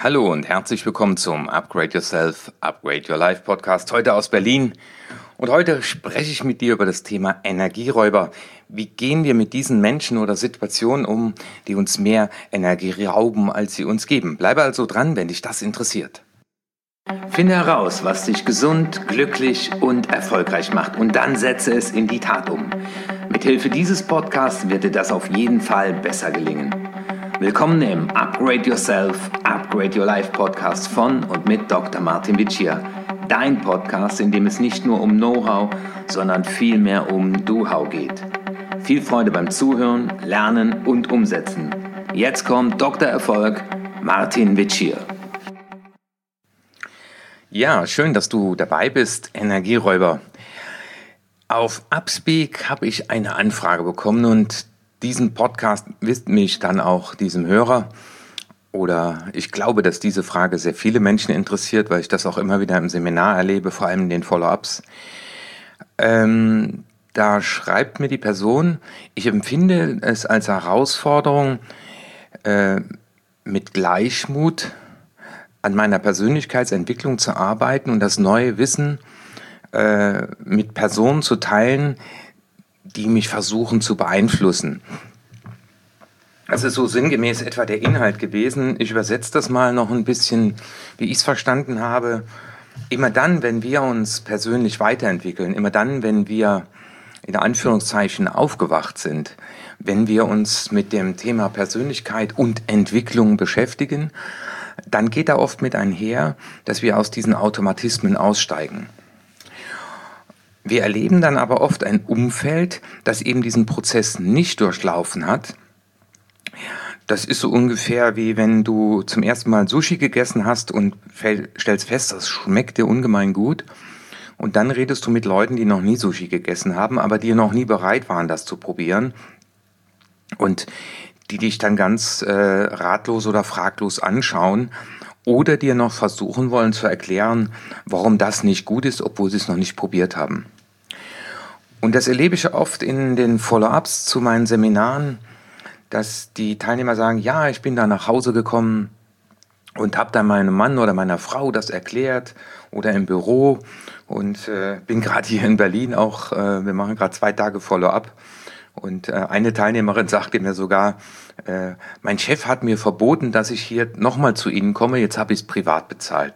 Hallo und herzlich willkommen zum Upgrade Yourself, Upgrade Your Life Podcast, heute aus Berlin. Und heute spreche ich mit dir über das Thema Energieräuber. Wie gehen wir mit diesen Menschen oder Situationen um, die uns mehr Energie rauben, als sie uns geben? Bleibe also dran, wenn dich das interessiert. Finde heraus, was dich gesund, glücklich und erfolgreich macht und dann setze es in die Tat um. Mithilfe dieses Podcasts wird dir das auf jeden Fall besser gelingen. Willkommen im Upgrade Yourself, Upgrade Your Life Podcast von und mit Dr. Martin Vicia. Dein Podcast, in dem es nicht nur um Know-how, sondern vielmehr um Do-How geht. Viel Freude beim Zuhören, Lernen und Umsetzen. Jetzt kommt Dr. Erfolg, Martin Vicia. Ja, schön, dass du dabei bist, Energieräuber. Auf Upspeak habe ich eine Anfrage bekommen und diesen Podcast widme ich dann auch diesem Hörer. Oder ich glaube, dass diese Frage sehr viele Menschen interessiert, weil ich das auch immer wieder im Seminar erlebe, vor allem in den Follow-ups. Da schreibt mir die Person, ich empfinde es als Herausforderung, mit Gleichmut an meiner Persönlichkeitsentwicklung zu arbeiten und das neue Wissen mit Personen zu teilen, die mich versuchen zu beeinflussen. Das ist so sinngemäß etwa der Inhalt gewesen. Ich übersetze das mal noch ein bisschen, wie ich es verstanden habe. Immer dann, wenn wir uns persönlich weiterentwickeln, immer dann, wenn wir in Anführungszeichen aufgewacht sind, wenn wir uns mit dem Thema Persönlichkeit und Entwicklung beschäftigen, dann geht da oft mit einher, dass wir aus diesen Automatismen aussteigen. Wir erleben dann aber oft ein Umfeld, das eben diesen Prozess nicht durchlaufen hat. Das ist so ungefähr wie wenn du zum ersten Mal Sushi gegessen hast und stellst fest, das schmeckt dir ungemein gut. Und dann redest du mit Leuten, die noch nie Sushi gegessen haben, aber die noch nie bereit waren, das zu probieren. Und die dich dann ganz ratlos oder fraglos anschauen oder dir noch versuchen wollen zu erklären, warum das nicht gut ist, obwohl sie es noch nicht probiert haben. Und das erlebe ich oft in den Follow-ups zu meinen Seminaren, dass die Teilnehmer sagen, ja, ich bin da nach Hause gekommen und habe dann meinem Mann oder meiner Frau das erklärt oder im Büro und bin gerade hier in Berlin auch, wir machen gerade 2 Tage Follow-up und eine Teilnehmerin sagte mir sogar, mein Chef hat mir verboten, dass ich hier nochmal zu Ihnen komme, jetzt habe ich es privat bezahlt.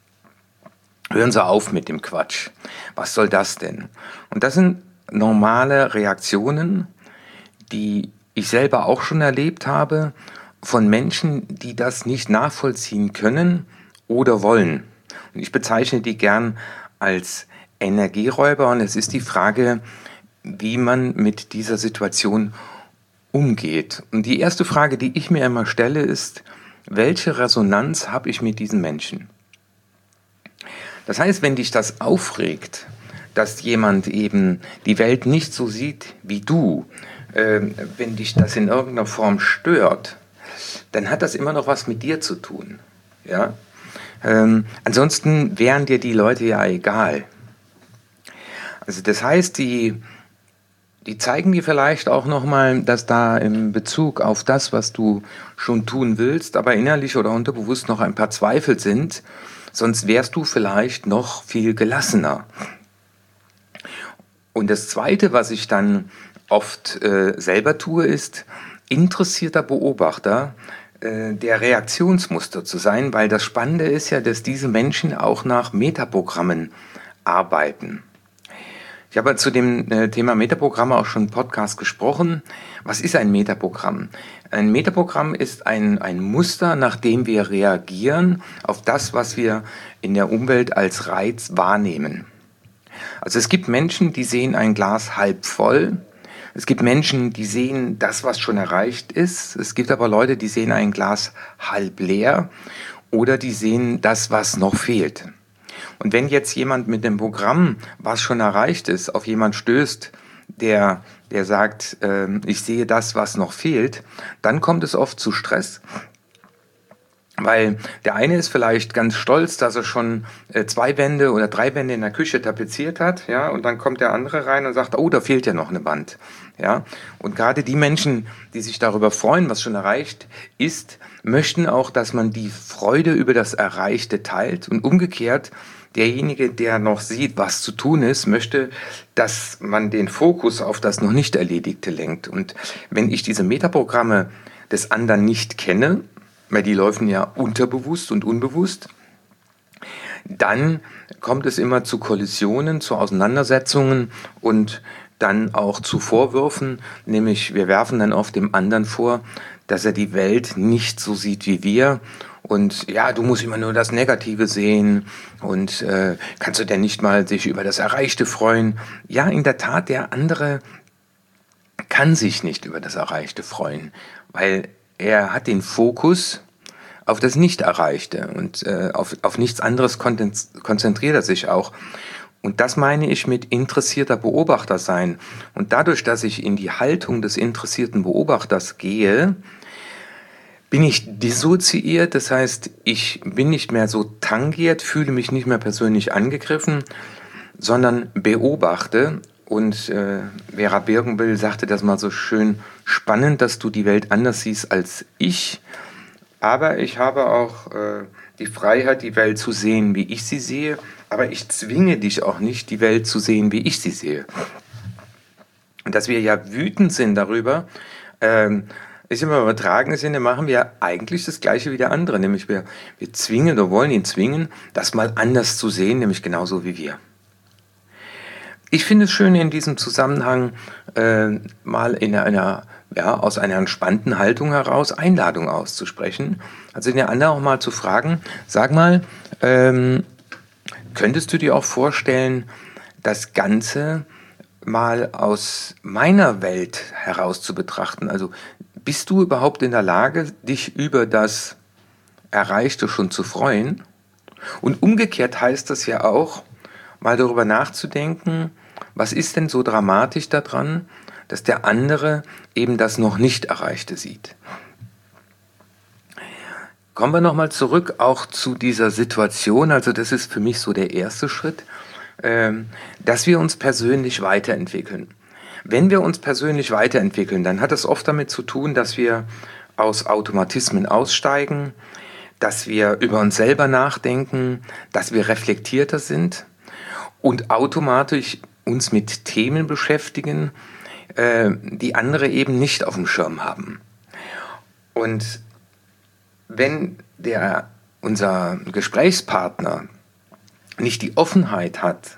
Hören Sie auf mit dem Quatsch. Was soll das denn? Und das sind normale Reaktionen, die ich selber auch schon erlebt habe, von Menschen, die das nicht nachvollziehen können oder wollen. Und ich bezeichne die gern als Energieräuber und es ist die Frage, wie man mit dieser Situation umgeht. Und die erste Frage, die ich mir immer stelle, ist, welche Resonanz habe ich mit diesen Menschen? Das heißt, wenn dich das aufregt, dass jemand eben die Welt nicht so sieht wie du, wenn dich das in irgendeiner Form stört, dann hat das immer noch was mit dir zu tun. Ja? Ansonsten wären dir die Leute ja egal. Also das heißt, die zeigen dir vielleicht auch nochmal, dass da in Bezug auf das, was du schon tun willst, aber innerlich oder unterbewusst noch ein paar Zweifel sind, sonst wärst du vielleicht noch viel gelassener. Und das Zweite, was ich dann oft selber tue, ist interessierter Beobachter der Reaktionsmuster zu sein, weil das Spannende ist ja, dass diese Menschen auch nach Metaprogrammen arbeiten. Ich habe zu dem Thema Metaprogramme auch schon im Podcast gesprochen. Was ist ein Metaprogramm? Ein Metaprogramm ist ein Muster, nach dem wir reagieren auf das, was wir in der Umwelt als Reiz wahrnehmen. Also es gibt Menschen, die sehen ein Glas halb voll. Es gibt Menschen, die sehen das, was schon erreicht ist. Es gibt aber Leute, die sehen ein Glas halb leer oder die sehen das, was noch fehlt. Und wenn jetzt jemand mit dem Programm, was schon erreicht ist, auf jemand stößt, der sagt, ich sehe das, was noch fehlt, dann kommt es oft zu Stress. Weil der eine ist vielleicht ganz stolz, dass er schon 2 Wände oder 3 Wände in der Küche tapeziert hat, ja, und dann kommt der andere rein und sagt, oh, da fehlt ja noch eine Wand, ja. Und gerade die Menschen, die sich darüber freuen, was schon erreicht ist, möchten auch, dass man die Freude über das Erreichte teilt und umgekehrt derjenige, der noch sieht, was zu tun ist, möchte, dass man den Fokus auf das noch nicht Erledigte lenkt. Und wenn ich diese Metaprogramme des anderen nicht kenne, weil die laufen ja unterbewusst und unbewusst, dann kommt es immer zu Kollisionen, zu Auseinandersetzungen und dann auch zu Vorwürfen, nämlich wir werfen dann oft dem anderen vor, dass er die Welt nicht so sieht wie wir und ja, du musst immer nur das Negative sehen und kannst du denn nicht mal sich über das Erreichte freuen? Ja, in der Tat, der andere kann sich nicht über das Erreichte freuen, weil er hat den Fokus auf das Nicht-Erreichte und auf nichts anderes konzentriert er sich auch. Und das meine ich mit interessierter Beobachter sein. Und dadurch, dass ich in die Haltung des interessierten Beobachters gehe, bin ich dissoziiert, das heißt, ich bin nicht mehr so tangiert, fühle mich nicht mehr persönlich angegriffen, sondern beobachte. Und Vera Birkenbill sagte das mal so schön, spannend, dass du die Welt anders siehst als ich, aber ich habe auch die Freiheit, die Welt zu sehen, wie ich sie sehe, aber ich zwinge dich auch nicht, die Welt zu sehen, wie ich sie sehe. Und dass wir ja wütend sind darüber, ist im übertragenen Sinne, machen wir eigentlich das Gleiche wie der andere, nämlich wir zwingen oder wollen ihn zwingen, das mal anders zu sehen, nämlich genauso wie wir. Ich finde es schön, in diesem Zusammenhang mal aus einer entspannten Haltung heraus Einladung auszusprechen. Also den anderen auch mal zu fragen, sag mal, könntest du dir auch vorstellen, das Ganze mal aus meiner Welt heraus zu betrachten? Also bist du überhaupt in der Lage, dich über das Erreichte schon zu freuen? Und umgekehrt heißt das ja auch, mal darüber nachzudenken, was ist denn so dramatisch daran, dass der andere eben das noch nicht Erreichte sieht. Kommen wir nochmal zurück auch zu dieser Situation, also das ist für mich so der erste Schritt, dass wir uns persönlich weiterentwickeln. Wenn wir uns persönlich weiterentwickeln, dann hat es oft damit zu tun, dass wir aus Automatismen aussteigen, dass wir über uns selber nachdenken, dass wir reflektierter sind und automatisch uns mit Themen beschäftigen, die andere eben nicht auf dem Schirm haben. Und wenn unser Gesprächspartner nicht die Offenheit hat,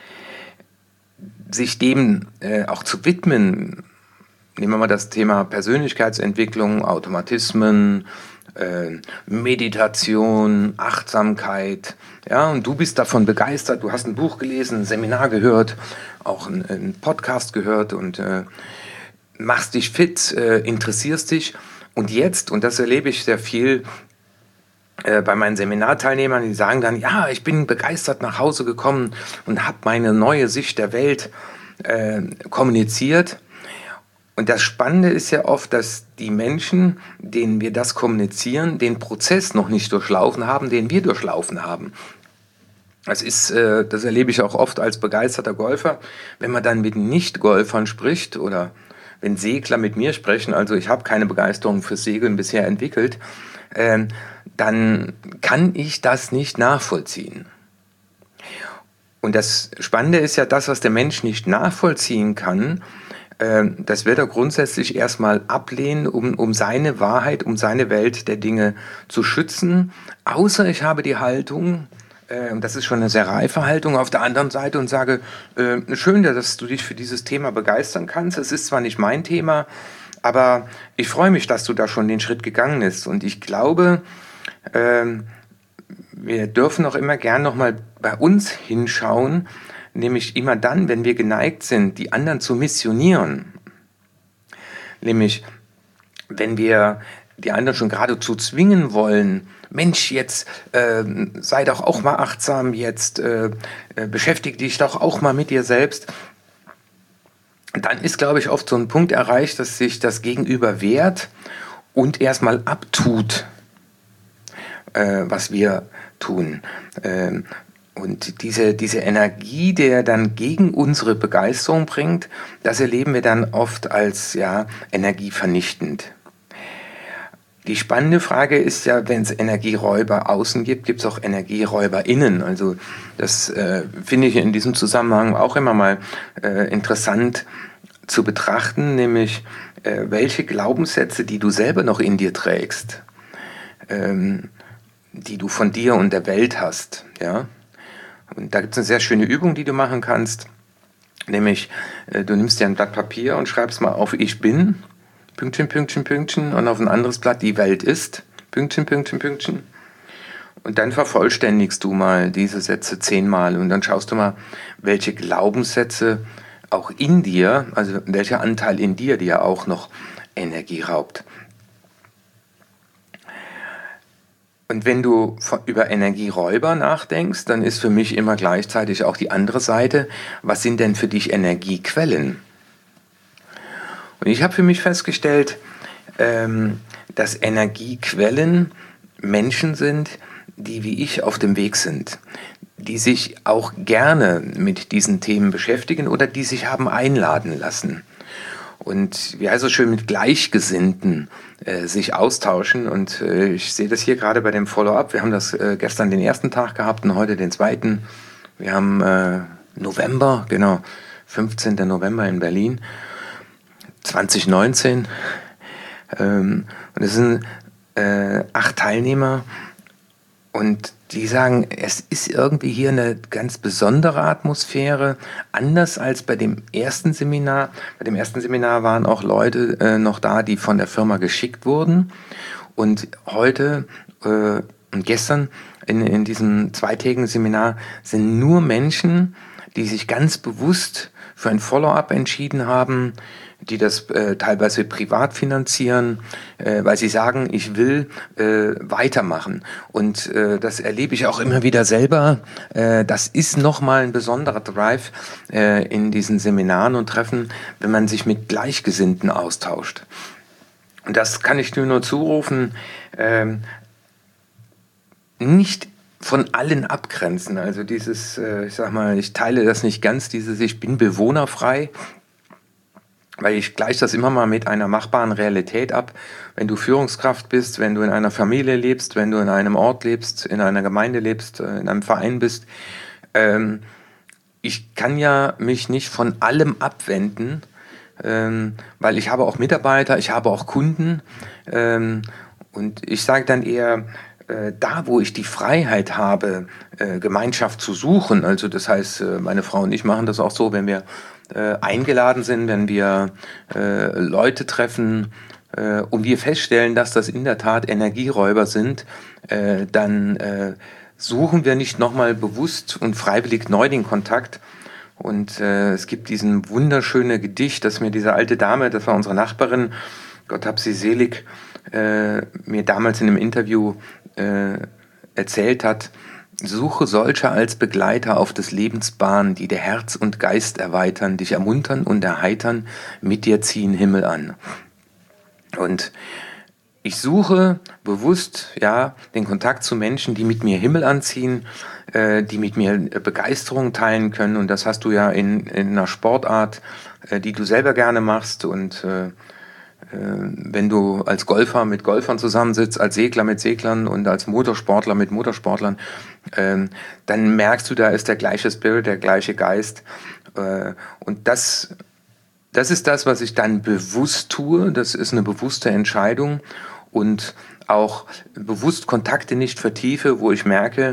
sich dem auch zu widmen, nehmen wir mal das Thema Persönlichkeitsentwicklung, Automatismen, Meditation, Achtsamkeit, ja, und du bist davon begeistert, du hast ein Buch gelesen, ein Seminar gehört, auch einen Podcast gehört und machst dich fit, interessierst dich und jetzt, und das erlebe ich sehr viel bei meinen Seminarteilnehmern, die sagen dann, ja, ich bin begeistert nach Hause gekommen und habe meine neue Sicht der Welt kommuniziert. Und das Spannende ist ja oft, dass die Menschen, denen wir das kommunizieren, den Prozess noch nicht durchlaufen haben, den wir durchlaufen haben. Das erlebe ich auch oft als begeisterter Golfer, wenn man dann mit Nicht-Golfern spricht oder wenn Segler mit mir sprechen, also ich habe keine Begeisterung für Segeln bisher entwickelt, dann kann ich das nicht nachvollziehen. Und das Spannende ist ja, das, was der Mensch nicht nachvollziehen kann, das wird er grundsätzlich erstmal ablehnen, um seine Wahrheit, um seine Welt der Dinge zu schützen. Außer ich habe die Haltung, das ist schon eine sehr reife Haltung, auf der anderen Seite und sage, schön, dass du dich für dieses Thema begeistern kannst. Es ist zwar nicht mein Thema, aber ich freue mich, dass du da schon den Schritt gegangen bist. Und ich glaube, wir dürfen auch immer gern nochmal bei uns hinschauen, nämlich immer dann, wenn wir geneigt sind, die anderen zu missionieren. Nämlich, wenn wir die anderen schon geradezu zwingen wollen, Mensch, jetzt sei doch auch mal achtsam, jetzt beschäftige dich doch auch mal mit dir selbst. Dann ist, glaube ich, oft so ein Punkt erreicht, dass sich das Gegenüber wehrt und erstmal abtut. was wir tun. Und diese Energie, die er dann gegen unsere Begeisterung bringt, das erleben wir dann oft als energievernichtend. Die spannende Frage ist ja, wenn es Energieräuber außen gibt, gibt es auch Energieräuber innen. Also das finde ich in diesem Zusammenhang auch immer mal interessant zu betrachten, nämlich welche Glaubenssätze, die du selber noch in dir trägst, die du von dir und der Welt hast. Ja? Und da gibt es eine sehr schöne Übung, die du machen kannst, nämlich du nimmst dir ein Blatt Papier und schreibst mal auf Ich bin, Pünktchen, Pünktchen, Pünktchen, und auf ein anderes Blatt die Welt ist, Pünktchen, Pünktchen, Pünktchen. Und dann vervollständigst du mal diese Sätze 10-mal und dann schaust du mal, welche Glaubenssätze auch in dir, also welcher Anteil in dir dir auch noch Energie raubt. Und wenn du über Energieräuber nachdenkst, dann ist für mich immer gleichzeitig auch die andere Seite, was sind denn für dich Energiequellen? Und ich habe für mich festgestellt, dass Energiequellen Menschen sind, die wie ich auf dem Weg sind, die sich auch gerne mit diesen Themen beschäftigen oder die sich haben einladen lassen. Und wie heißt es schön, mit Gleichgesinnten sich austauschen. Und ich sehe das hier gerade bei dem Follow-up. Wir haben das gestern den ersten Tag gehabt und heute den zweiten. Wir haben November, genau, 15. November in Berlin, 2019. Und es sind 8 Teilnehmer. Und die sagen, es ist irgendwie hier eine ganz besondere Atmosphäre, anders als bei dem ersten Seminar. Bei dem ersten Seminar waren auch Leute noch da, die von der Firma geschickt wurden. Und heute und gestern in diesem zweitägigen Seminar sind nur Menschen, die sich ganz bewusst für ein Follow-up entschieden haben, die das teilweise privat finanzieren, weil sie sagen, ich will weitermachen. Und das erlebe ich auch immer wieder selber. Das ist nochmal ein besonderer Drive in diesen Seminaren und Treffen, wenn man sich mit Gleichgesinnten austauscht. Und das kann ich nur zurufen, nicht von allen abgrenzen. Also dieses, ich sag mal, ich teile das nicht ganz, dieses ich bin bewohnerfrei, weil ich gleiche das immer mal mit einer machbaren Realität ab. Wenn du Führungskraft bist, wenn du in einer Familie lebst, wenn du in einem Ort lebst, in einer Gemeinde lebst, in einem Verein bist, ich kann ja mich nicht von allem abwenden, weil ich habe auch Mitarbeiter, ich habe auch Kunden, und ich sage dann eher, da, wo ich die Freiheit habe, Gemeinschaft zu suchen, also das heißt, meine Frau und ich machen das auch so, wenn wir eingeladen sind, wenn wir Leute treffen und wir feststellen, dass das in der Tat Energieräuber sind, dann suchen wir nicht nochmal bewusst und freiwillig neu den Kontakt. Und es gibt diesen wunderschöne Gedicht, das mir diese alte Dame, das war unsere Nachbarin, Gott hab sie selig, mir damals in einem Interview erzählt hat: Suche solche als Begleiter auf des Lebens Bahn, die dir Herz und Geist erweitern, dich ermuntern und erheitern, mit dir ziehen Himmel an. Und ich suche bewusst den Kontakt zu Menschen, die mit mir Himmel anziehen, die mit mir Begeisterung teilen können. Und das hast du ja in einer Sportart, die du selber gerne machst. Und wenn du als Golfer mit Golfern zusammensitzt, als Segler mit Seglern und als Motorsportler mit Motorsportlern, dann merkst du, da ist der gleiche Spirit, der gleiche Geist. Und das ist das, was ich dann bewusst tue. Das ist eine bewusste Entscheidung und auch bewusst Kontakte nicht vertiefe, wo ich merke,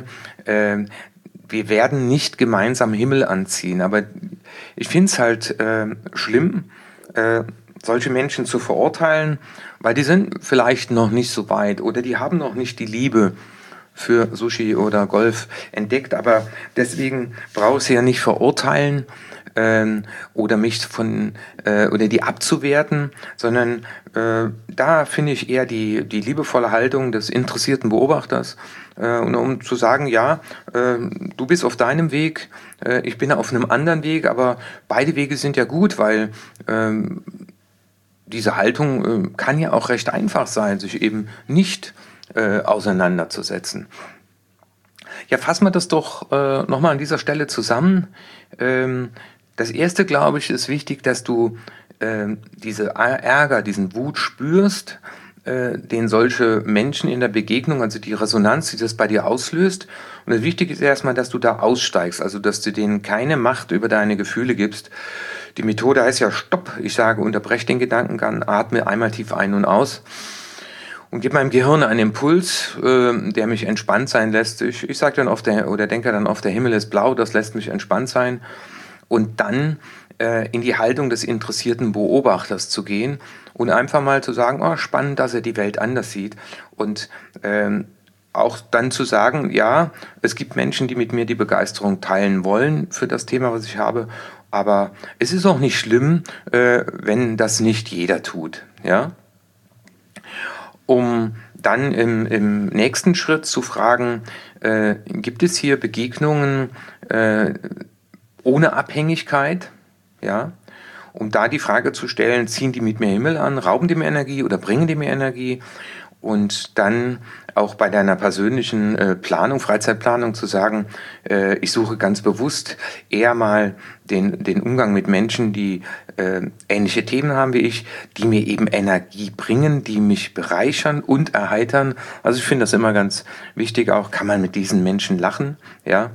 wir werden nicht gemeinsam Himmel anziehen. Aber ich finde es halt schlimm, solche Menschen zu verurteilen, weil die sind vielleicht noch nicht so weit oder die haben noch nicht die Liebe für Sushi oder Golf entdeckt, aber deswegen brauche ich sie ja nicht verurteilen oder mich oder die abzuwerten, sondern da finde ich eher die liebevolle Haltung des interessierten Beobachters, und um zu sagen, du bist auf deinem Weg, ich bin auf einem anderen Weg, aber beide Wege sind ja gut, weil diese Haltung kann ja auch recht einfach sein, sich eben nicht auseinanderzusetzen. Ja, fassen wir das doch nochmal an dieser Stelle zusammen. Das erste, glaube ich, ist wichtig, dass du diese Ärger, diesen Wut spürst, den solche Menschen in der Begegnung, also die Resonanz, die das bei dir auslöst. Und das Wichtige ist erstmal, dass du da aussteigst, also dass du denen keine Macht über deine Gefühle gibst. Die Methode heißt ja Stopp. Ich sage, unterbrech den Gedankengang, atme einmal tief ein und aus und gib meinem Gehirn einen Impuls, der mich entspannt sein lässt. Ich sage dann oft, denke dann oft, der Himmel ist blau, das lässt mich entspannt sein. Und dann in die Haltung des interessierten Beobachters zu gehen und einfach mal zu sagen, oh, spannend, dass er die Welt anders sieht. Und auch dann zu sagen, ja, es gibt Menschen, die mit mir die Begeisterung teilen wollen für das Thema, was ich habe. Aber es ist auch nicht schlimm, wenn das nicht jeder tut. Ja? Um dann im nächsten Schritt zu fragen, gibt es hier Begegnungen ohne Abhängigkeit? Ja? Um da die Frage zu stellen, ziehen die mit mir Himmel an, rauben die mir Energie oder bringen die mir Energie? Und dann auch bei deiner persönlichen Planung, Freizeitplanung zu sagen, ich suche ganz bewusst eher mal den Umgang mit Menschen, die ähnliche Themen haben wie ich, die mir eben Energie bringen, die mich bereichern und erheitern. Also ich finde das immer ganz wichtig, auch kann man mit diesen Menschen lachen. Ja?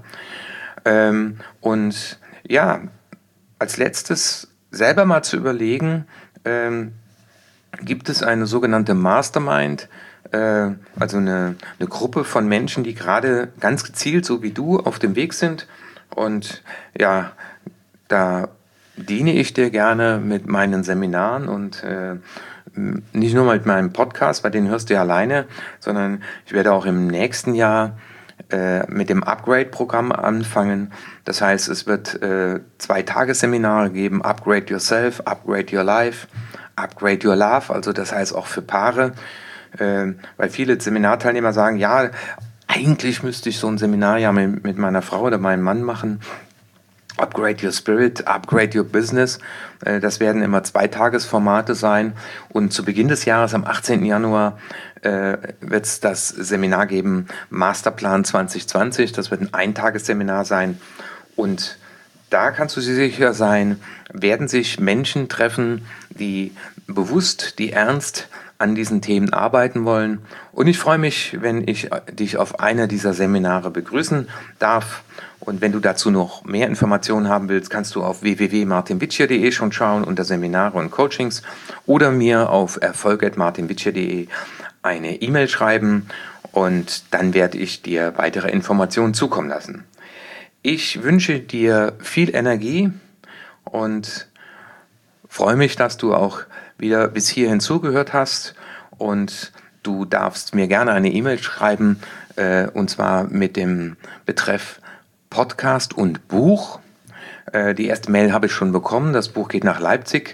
Und ja, als letztes selber mal zu überlegen, gibt es eine sogenannte Mastermind, also eine Gruppe von Menschen, die gerade ganz gezielt, so wie du, auf dem Weg sind. Und ja, da diene ich dir gerne mit meinen Seminaren und nicht nur mit meinem Podcast, bei denen hörst du ja alleine, sondern ich werde auch im nächsten Jahr mit dem Upgrade-Programm anfangen. Das heißt, es wird 2 Tagesseminare geben, Upgrade Yourself, Upgrade Your Life, Upgrade Your Love, also das heißt auch für Paare, weil viele Seminarteilnehmer sagen, ja, eigentlich müsste ich so ein Seminar ja mit meiner Frau oder meinem Mann machen. Upgrade Your Spirit, Upgrade Your Business. Das werden immer 2-Tagesformate sein. Und zu Beginn des Jahres, am 18. Januar, wird es das Seminar geben, Masterplan 2020. Das wird ein Eintagesseminar sein. Und da kannst du dir sicher sein, werden sich Menschen treffen, die bewusst, die ernst an diesen Themen arbeiten wollen. Und ich freue mich, wenn ich dich auf einer dieser Seminare begrüßen darf. Und wenn du dazu noch mehr Informationen haben willst, kannst du auf www.martinwitschier.de schon schauen unter Seminare und Coachings oder mir auf erfolg@martinwitschier.de eine E-Mail schreiben und dann werde ich dir weitere Informationen zukommen lassen. Ich wünsche dir viel Energie und freue mich, dass du auch wieder bis hierhin zugehört hast und du darfst mir gerne eine E-Mail schreiben und zwar mit dem Betreff Podcast und Buch. Die erste Mail habe ich schon bekommen, das Buch geht nach Leipzig,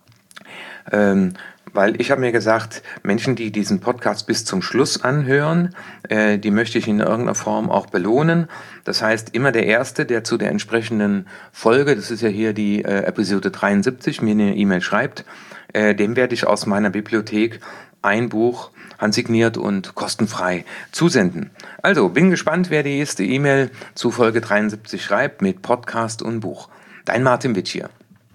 weil ich habe mir gesagt, Menschen, die diesen Podcast bis zum Schluss anhören, die möchte ich in irgendeiner Form auch belohnen. Das heißt, immer der Erste, der zu der entsprechenden Folge, das ist ja hier die Episode 73, mir eine E-Mail schreibt, dem werde ich aus meiner Bibliothek ein Buch handsigniert und kostenfrei zusenden. Also, bin gespannt, wer die erste E-Mail zu Folge 73 schreibt mit Podcast und Buch. Dein Martin Witschier.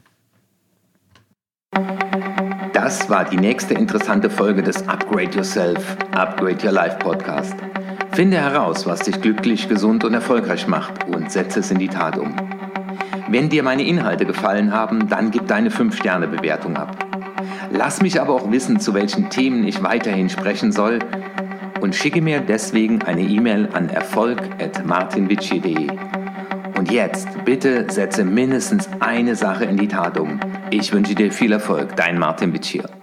Das war die nächste interessante Folge des Upgrade Yourself, Upgrade Your Life Podcast. Finde heraus, was dich glücklich, gesund und erfolgreich macht und setze es in die Tat um. Wenn dir meine Inhalte gefallen haben, dann gib deine 5-Sterne-Bewertung ab. Lass mich aber auch wissen, zu welchen Themen ich weiterhin sprechen soll und schicke mir deswegen eine E-Mail an erfolg@martinwitschier.de. Und jetzt bitte setze mindestens eine Sache in die Tat um. Ich wünsche dir viel Erfolg, dein Martin Witschier.